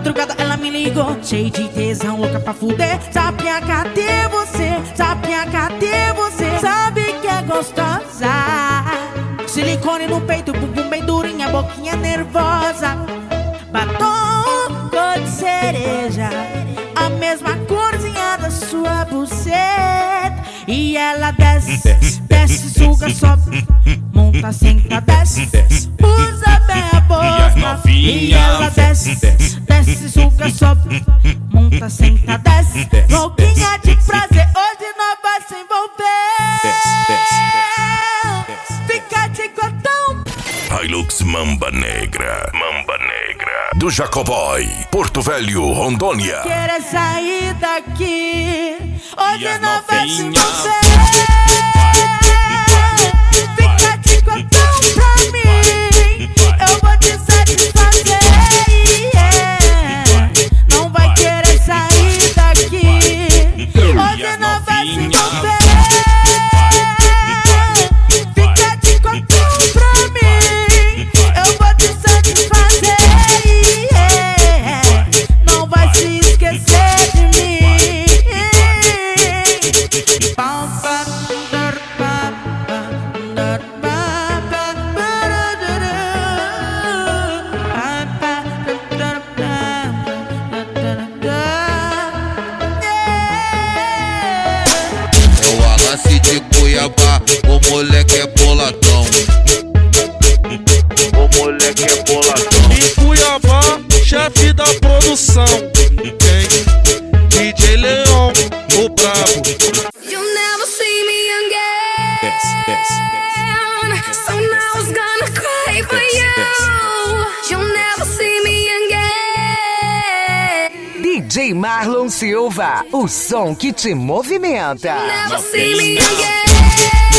madrugada ela me ligou, cheio de tesão, louca pra fuder. Sapinha, cadê você? Sapinha, cadê você? Sabe que é gostosa. Silicone no peito, bumbum bem durinha, boquinha nervosa. Batom cor de cereja, a mesma corzinha da sua buceta. E ela desce, desce, suga, sobe, monta, senta, desce, usa bem a boca. E ela desce, desce, suga, sobe, monta, senta, desce. Louquinha de prazer, hoje nós vai se envolver. Fica de cotão. Hilux Mamba Negra, Mamba Negra, do Jacoboy, Porto Velho, Rondônia. Querer sair daqui, hoje não vai se envolver. Fica de cotão pra mim, eu vou te satisfazer. Não vai querer sair daqui, hoje não vai se envolver. Fica de cotão pra mim, eu vou te satisfazer. Não vai se esquecer de mim. É o Alassi de Cuiabá, o moleque é boladão. O moleque é boladão. Em Cuiabá, chefe da produção, tem DJ Leon, o brabo. You'll never see me again, so now I was gonna cry for you. You'll never see me again. DJ Marlon Silva, o som que te movimenta. Never see me again.